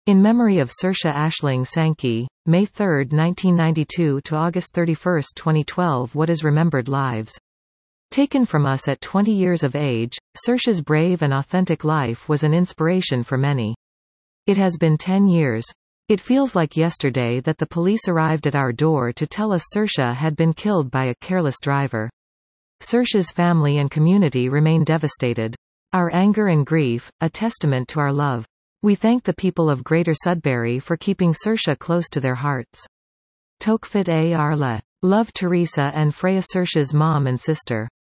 In memory of Saoirse Ashling Sankey, May 3, 1992 to August 31, 2012. What is remembered lives taken from us at 20 years of age, Saoirse's brave and authentic life was an inspiration for many. It has been 10 years. It feels like yesterday that the police arrived at our door to tell us Saoirse had been killed by a careless driver. Saoirse's family and community remain devastated. Our anger and grief, a testament to our love. We thank the people of Greater Sudbury for keeping Saoirse close to their hearts. Tokfit a Arla. Love Teresa and Freya, Saoirse's mom and sister.